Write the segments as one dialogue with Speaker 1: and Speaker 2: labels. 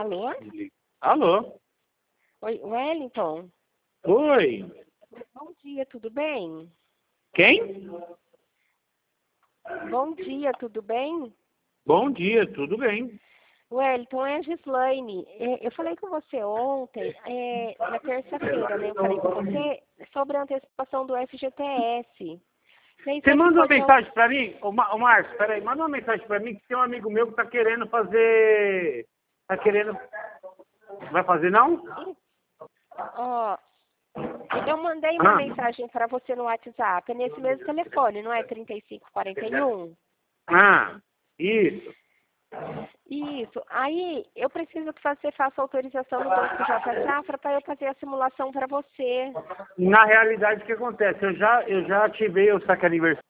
Speaker 1: Alô?
Speaker 2: Alô?
Speaker 1: Oi, Wellington.
Speaker 2: Oi.
Speaker 1: Bom dia, tudo bem?
Speaker 2: Quem?
Speaker 1: Bom dia, tudo bem?
Speaker 2: Bom dia, tudo bem?
Speaker 1: Wellington, é a Gislaine. Eu falei com você ontem, na terça-feira, né? Eu falei com você sobre a antecipação do FGTS. E aí
Speaker 2: Você manda uma
Speaker 1: ficou de-
Speaker 2: mensagem pra mim? Ô, Márcio, peraí, manda uma mensagem pra mim que tem um amigo meu que tá querendo fazer... Tá querendo... Vai fazer, não?
Speaker 1: Ó, eu mandei uma mensagem para você no WhatsApp, é nesse mesmo telefone, não é 3541?
Speaker 2: Isso.
Speaker 1: Isso. Aí eu preciso que você faça autorização no Banco J Safra para eu fazer a simulação para você.
Speaker 2: Na realidade, o que acontece? Eu já ativei o saque aniversário.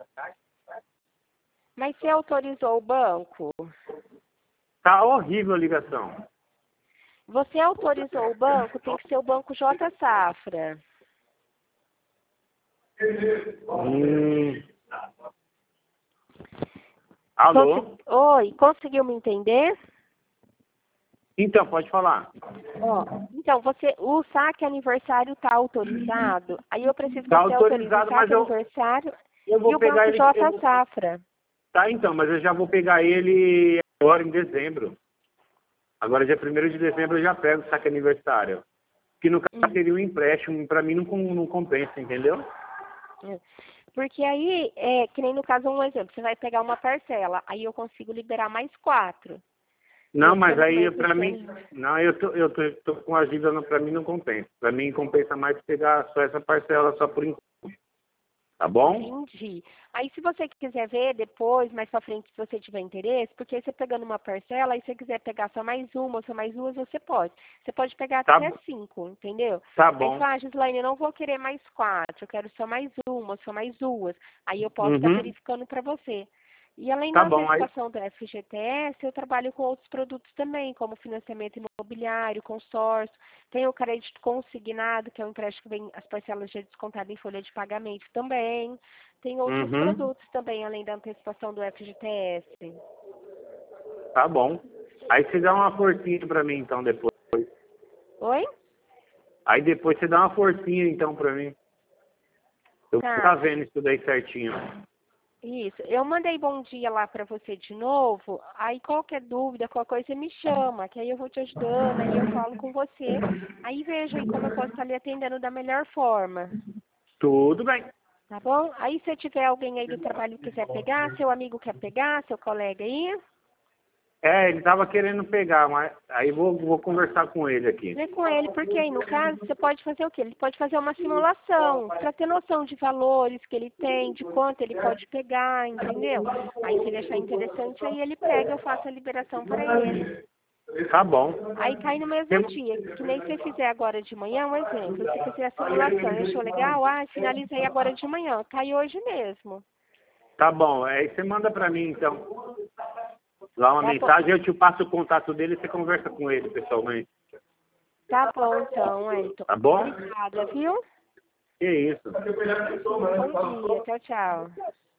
Speaker 1: Mas você autorizou o banco?
Speaker 2: Tá horrível a ligação.
Speaker 1: Você autorizou o banco, tem que ser o Banco J Safra.
Speaker 2: Alô?
Speaker 1: Oi, conseguiu me entender?
Speaker 2: Então, pode falar.
Speaker 1: Ó, então, o saque aniversário está autorizado, aí eu preciso que
Speaker 2: Tá
Speaker 1: você autorize o
Speaker 2: autorizado, mas
Speaker 1: saque aniversário
Speaker 2: eu
Speaker 1: e
Speaker 2: vou
Speaker 1: o
Speaker 2: pegar
Speaker 1: Banco
Speaker 2: ele...
Speaker 1: J Safra.
Speaker 2: Tá, então, mas eu já vou pegar ele agora em dezembro. Agora, dia 1º de dezembro, eu já pego o saque aniversário. Que no caso seria um empréstimo, pra mim não compensa, entendeu?
Speaker 1: Porque aí, que nem no caso, um exemplo, você vai pegar uma parcela, aí eu consigo liberar mais 4.
Speaker 2: Não, mas
Speaker 1: Pelo
Speaker 2: aí
Speaker 1: mês
Speaker 2: pra
Speaker 1: de
Speaker 2: mim,
Speaker 1: janeiro.
Speaker 2: não, tô com a dívida, pra mim não compensa. Pra mim compensa mais pegar só essa parcela só por enquanto. Tá bom?
Speaker 1: Entendi. Aí se você quiser ver depois, mais pra frente, se você tiver interesse, porque aí você pegando uma parcela, aí se você quiser pegar só mais uma ou só mais duas, você pode. Você pode pegar até 5, entendeu?
Speaker 2: Tá
Speaker 1: Aí você
Speaker 2: bom.
Speaker 1: fala, Gislaine, eu não vou querer mais 4, eu quero só mais uma, só mais duas. Aí eu posso estar verificando para você. E além
Speaker 2: Tá
Speaker 1: da
Speaker 2: bom, aí.
Speaker 1: antecipação do FGTS, eu trabalho com outros produtos também, como financiamento imobiliário, consórcio. Tem o crédito consignado, que é um empréstimo que vem as parcelas já descontadas em folha de pagamento também. Tem outros produtos também, além da antecipação do FGTS.
Speaker 2: Tá bom. Aí você dá uma forcinha pra mim, então, depois.
Speaker 1: Oi?
Speaker 2: Aí depois você dá uma forcinha, então, pra mim. Eu vou
Speaker 1: Tá.
Speaker 2: ficar vendo isso daí certinho.
Speaker 1: Isso. Eu mandei bom dia lá para você de novo. Aí qualquer dúvida, qualquer coisa, você me chama, que aí eu vou te ajudando, aí eu falo com você. Aí veja aí como eu posso estar lhe atendendo da melhor forma.
Speaker 2: Tudo bem.
Speaker 1: Tá bom? Aí se tiver alguém aí do trabalho que quiser pegar, seu amigo quer pegar, seu colega aí,
Speaker 2: Ele tava querendo pegar, mas aí vou conversar com ele aqui.
Speaker 1: vê com ele, porque aí no caso você pode fazer o quê? Ele pode fazer uma simulação, para ter noção de valores que ele tem, de quanto ele pode pegar, entendeu? Aí se ele achar interessante, aí ele pega, eu faço a liberação para ele.
Speaker 2: Tá bom.
Speaker 1: Aí cai no mesmo dia, que nem se fizer agora de manhã, um exemplo, se fizer a simulação e achou legal, finalizei agora de manhã, cai hoje mesmo.
Speaker 2: Tá bom. Aí você manda pra mim, então, lá uma
Speaker 1: Tá bom,
Speaker 2: mensagem, eu te passo o contato dele e você conversa com ele pessoalmente.
Speaker 1: tá bom então, Ayrton.
Speaker 2: Tá bom?
Speaker 1: Obrigada, viu?
Speaker 2: Que isso.
Speaker 1: Bom dia, tchau, tchau.